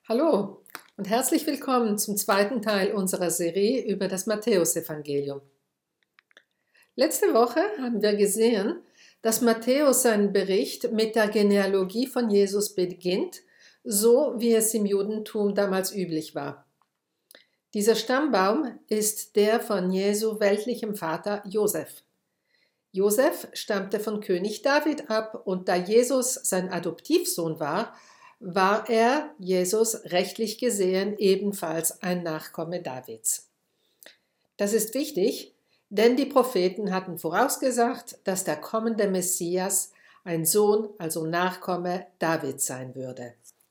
Hallo und herzlich willkommen zum zweiten Teil unserer Serie über das Matthäusevangelium. Letzte Woche haben wir gesehen, dass Matthäus seinen Bericht mit der Genealogie von Jesus beginnt, so wie es im Judentum damals üblich war. Dieser Stammbaum ist der von Jesu weltlichem Vater Josef. Josef stammte von König David ab und da Jesus sein Adoptivsohn war er, Jesus, rechtlich gesehen ebenfalls ein Nachkomme Davids. Das ist wichtig, denn die Propheten hatten vorausgesagt, dass der kommende Messias ein Sohn, also Nachkomme Davids sein würde.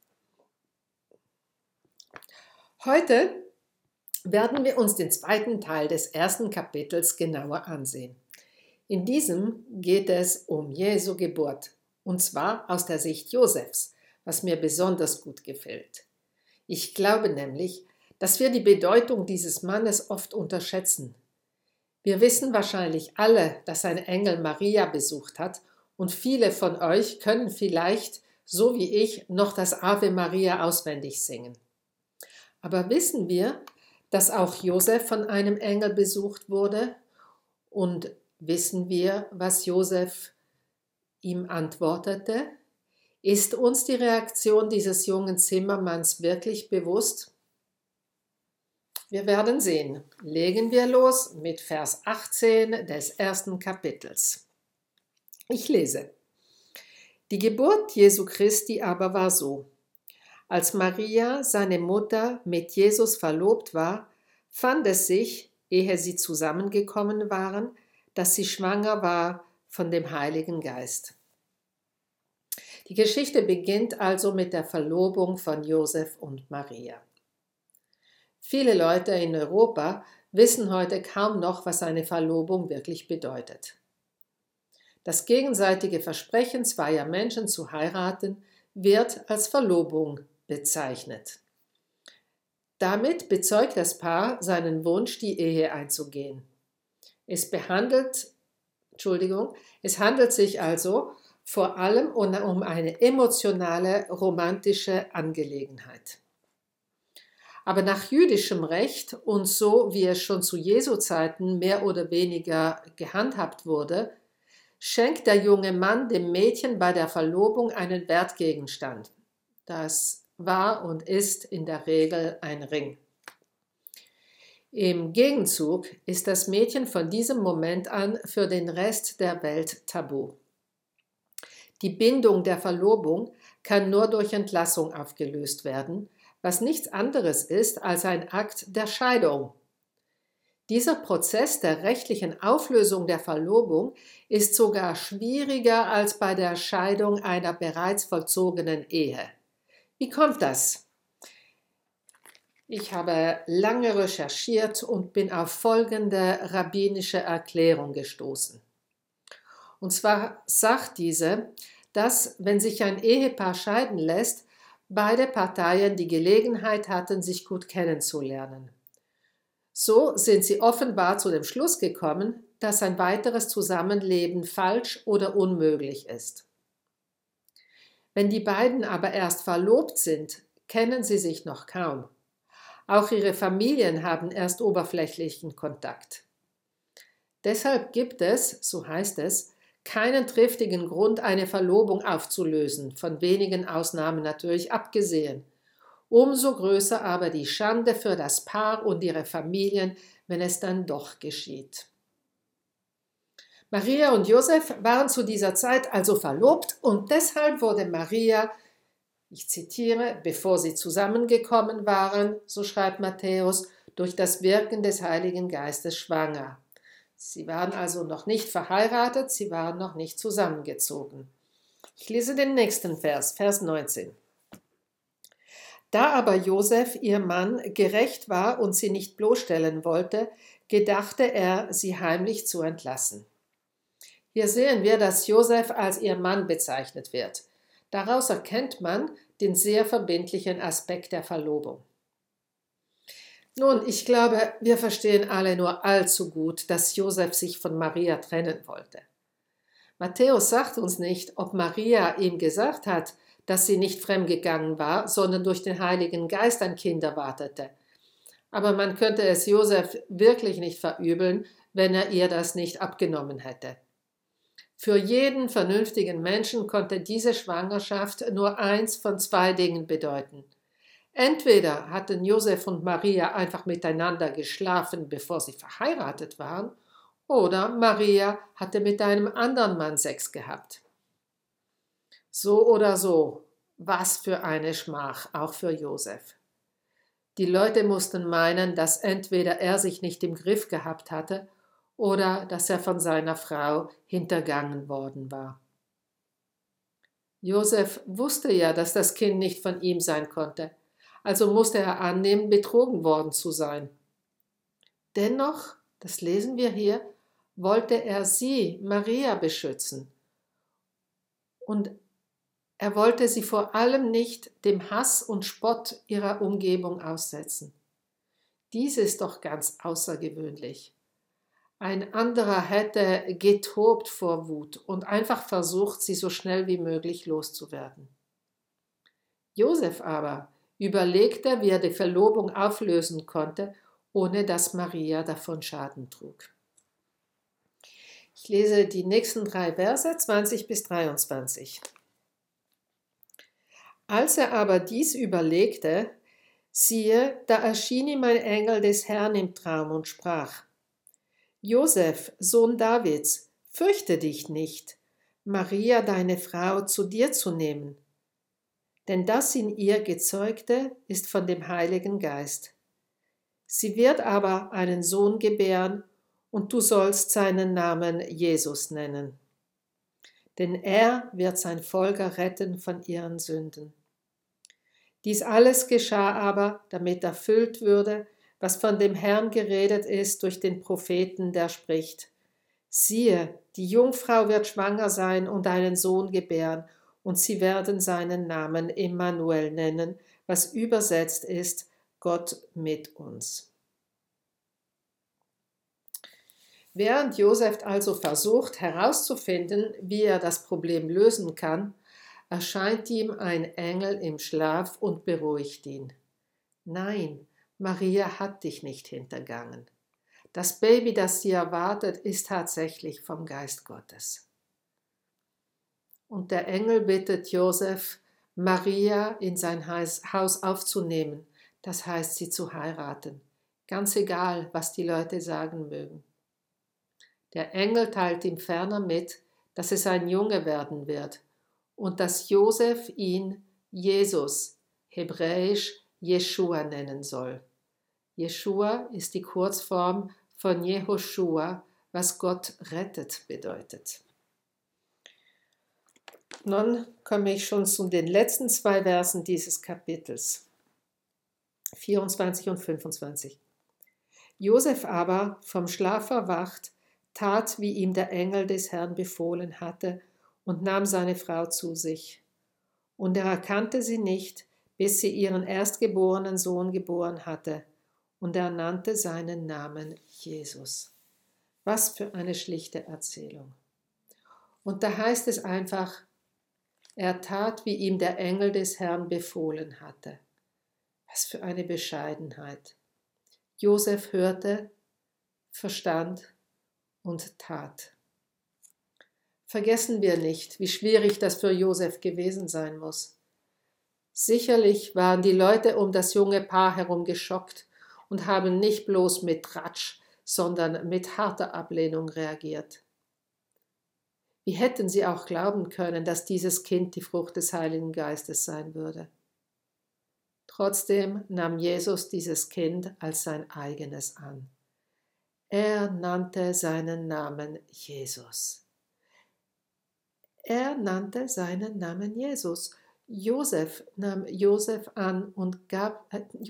Heute werden wir uns den zweiten Teil des ersten Kapitels genauer ansehen. In diesem geht es um Jesu Geburt, und zwar aus der Sicht Josefs, was mir besonders gut gefällt. Ich glaube nämlich, dass wir die Bedeutung dieses Mannes oft unterschätzen. Wir wissen wahrscheinlich alle, dass ein Engel Maria besucht hat, und viele von euch können vielleicht, so wie ich, noch das Ave Maria auswendig singen. Aber wissen wir, dass auch Josef von einem Engel besucht wurde? Und wissen wir, was Josef ihm antwortete? Ist uns die Reaktion dieses jungen Zimmermanns wirklich bewusst? Wir werden sehen. Legen wir los mit Vers 18 des ersten Kapitels. Ich lese. Die Geburt Jesu Christi aber war so. Als Maria, seine Mutter, mit Jesus verlobt war, fand es sich, ehe sie zusammengekommen waren, dass sie schwanger war von dem Heiligen Geist. Die Geschichte beginnt also mit der Verlobung von Josef und Maria. Viele Leute in Europa wissen heute kaum noch, was eine Verlobung wirklich bedeutet. Das gegenseitige Versprechen zweier Menschen zu heiraten wird als Verlobung bezeichnet. Damit bezeugt das Paar seinen Wunsch, die Ehe einzugehen. Es handelt sich also vor allem um eine emotionale, romantische Angelegenheit. Aber nach jüdischem Recht und so wie es schon zu Jesu Zeiten mehr oder weniger gehandhabt wurde, schenkt der junge Mann dem Mädchen bei der Verlobung einen Wertgegenstand. Das war und ist in der Regel ein Ring. Im Gegenzug ist das Mädchen von diesem Moment an für den Rest der Welt tabu. Die Bindung der Verlobung kann nur durch Entlassung aufgelöst werden, was nichts anderes ist als ein Akt der Scheidung. Dieser Prozess der rechtlichen Auflösung der Verlobung ist sogar schwieriger als bei der Scheidung einer bereits vollzogenen Ehe. Wie kommt das? Ich habe lange recherchiert und bin auf folgende rabbinische Erklärung gestoßen. Und zwar sagt diese, dass, wenn sich ein Ehepaar scheiden lässt, beide Parteien die Gelegenheit hatten, sich gut kennenzulernen. So sind sie offenbar zu dem Schluss gekommen, dass ein weiteres Zusammenleben falsch oder unmöglich ist. Wenn die beiden aber erst verlobt sind, kennen sie sich noch kaum. Auch ihre Familien haben erst oberflächlichen Kontakt. Deshalb gibt es, so heißt es, keinen triftigen Grund, eine Verlobung aufzulösen, von wenigen Ausnahmen natürlich abgesehen. Umso größer aber die Schande für das Paar und ihre Familien, wenn es dann doch geschieht. Maria und Josef waren zu dieser Zeit also verlobt und deshalb wurde Maria, ich zitiere, bevor sie zusammengekommen waren, so schreibt Matthäus, durch das Wirken des Heiligen Geistes schwanger. Sie waren also noch nicht verheiratet, sie waren noch nicht zusammengezogen. Ich lese den nächsten Vers, Vers 19. Da aber Josef, ihr Mann, gerecht war und sie nicht bloßstellen wollte, gedachte er, sie heimlich zu entlassen. Hier sehen wir, dass Josef als ihr Mann bezeichnet wird. Daraus erkennt man den sehr verbindlichen Aspekt der Verlobung. Nun, ich glaube, wir verstehen alle nur allzu gut, dass Josef sich von Maria trennen wollte. Matthäus sagt uns nicht, ob Maria ihm gesagt hat, dass sie nicht fremdgegangen war, sondern durch den Heiligen Geist ein Kind erwartete. Aber man könnte es Josef wirklich nicht verübeln, wenn er ihr das nicht abgenommen hätte. Für jeden vernünftigen Menschen konnte diese Schwangerschaft nur eins von zwei Dingen bedeuten. Entweder hatten Josef und Maria einfach miteinander geschlafen, bevor sie verheiratet waren, oder Maria hatte mit einem anderen Mann Sex gehabt. So oder so, was für eine Schmach, auch für Josef. Die Leute mussten meinen, dass entweder er sich nicht im Griff gehabt hatte oder dass er von seiner Frau hintergangen worden war. Josef wusste ja, dass das Kind nicht von ihm sein konnte, also musste er annehmen, betrogen worden zu sein. Dennoch, das lesen wir hier, wollte er sie, Maria, beschützen. Und er wollte sie vor allem nicht dem Hass und Spott ihrer Umgebung aussetzen. Dies ist doch ganz außergewöhnlich. Ein anderer hätte getobt vor Wut und einfach versucht, sie so schnell wie möglich loszuwerden. Josef aber überlegte, wie er die Verlobung auflösen konnte, ohne dass Maria davon Schaden trug. Ich lese die nächsten 3 Verse, 20 bis 23. Als er aber dies überlegte, siehe, da erschien ihm ein Engel des Herrn im Traum und sprach: Josef, Sohn Davids, fürchte dich nicht, Maria, deine Frau, zu dir zu nehmen. Denn das in ihr Gezeugte ist von dem Heiligen Geist. Sie wird aber einen Sohn gebären, und du sollst seinen Namen Jesus nennen. Denn er wird sein Volk retten von ihren Sünden. Dies alles geschah aber, damit erfüllt würde, was von dem Herrn geredet ist durch den Propheten, der spricht: Siehe, die Jungfrau wird schwanger sein und einen Sohn gebären, und sie werden seinen Namen Immanuel nennen, was übersetzt ist: Gott mit uns. Während Josef also versucht herauszufinden, wie er das Problem lösen kann, erscheint ihm ein Engel im Schlaf und beruhigt ihn. Nein, Maria hat dich nicht hintergangen. Das Baby, das sie erwartet, ist tatsächlich vom Geist Gottes. Und der Engel bittet Josef, Maria in sein Haus aufzunehmen, das heißt, sie zu heiraten. Ganz egal, was die Leute sagen mögen. Der Engel teilt ihm ferner mit, dass es ein Junge werden wird und dass Josef ihn Jesus, hebräisch Jeschua, nennen soll. Jeschua ist die Kurzform von Jehoschua, was Gott rettet bedeutet. Nun komme ich schon zu den letzten 2 Versen dieses Kapitels, 24 und 25. Josef aber, vom Schlaf erwacht, tat, wie ihm der Engel des Herrn befohlen hatte, und nahm seine Frau zu sich. Und er erkannte sie nicht, bis sie ihren erstgeborenen Sohn geboren hatte, und er nannte seinen Namen Jesus. Was für eine schlichte Erzählung. Und da heißt es einfach, er tat, wie ihm der Engel des Herrn befohlen hatte. Was für eine Bescheidenheit. Josef hörte, verstand und tat. Vergessen wir nicht, wie schwierig das für Josef gewesen sein muss. Sicherlich waren die Leute um das junge Paar herum geschockt und haben nicht bloß mit Tratsch, sondern mit harter Ablehnung reagiert. Wie hätten sie auch glauben können, dass dieses Kind die Frucht des Heiligen Geistes sein würde? Trotzdem nahm Jesus dieses Kind als sein eigenes an. Er nannte seinen Namen Jesus. Er nannte seinen Namen Jesus. Josef nahm Jesus an und gab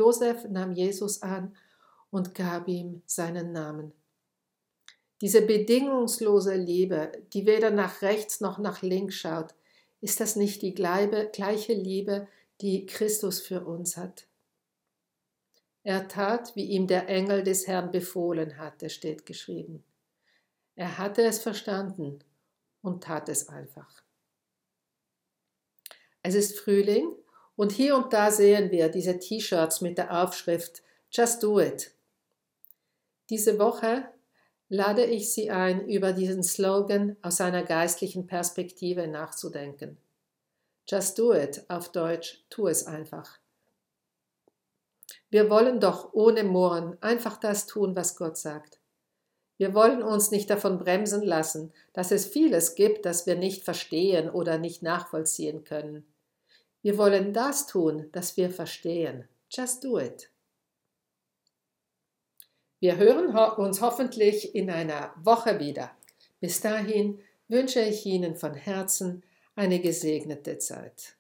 ihm seinen Namen. Diese bedingungslose Liebe, die weder nach rechts noch nach links schaut, ist das nicht die gleiche Liebe, die Christus für uns hat? Er tat, wie ihm der Engel des Herrn befohlen hatte, steht geschrieben. Er hatte es verstanden und tat es einfach. Es ist Frühling und hier und da sehen wir diese T-Shirts mit der Aufschrift Just Do It. Diese Woche lade ich Sie ein, über diesen Slogan aus einer geistlichen Perspektive nachzudenken. Just do it, auf Deutsch, tu es einfach. Wir wollen doch ohne Murren einfach das tun, was Gott sagt. Wir wollen uns nicht davon bremsen lassen, dass es vieles gibt, das wir nicht verstehen oder nicht nachvollziehen können. Wir wollen das tun, das wir verstehen. Just do it. Wir hören uns hoffentlich in einer Woche wieder. Bis dahin wünsche ich Ihnen von Herzen eine gesegnete Zeit.